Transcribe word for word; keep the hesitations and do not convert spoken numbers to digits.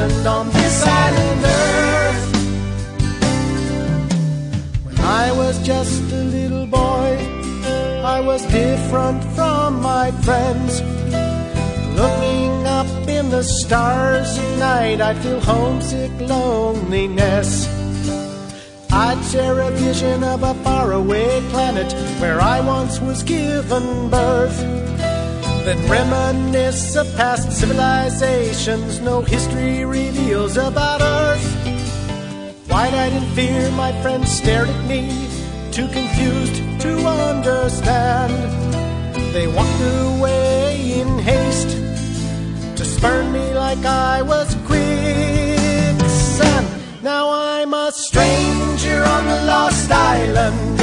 island, on this island earth. When I was just a little boy, I was different from my friends. Looking up in the stars at night, I'd feel homesick loneliness. I'd share a vision of a faraway planet where I once was given birth. Then reminisce of past civilizations no history reveals about Earth. Wide-eyed in fear, my friends stared at me, too confused to understand. They walked away in haste to spurn me like I was quicksand. Now I'm a stranger on the lost island,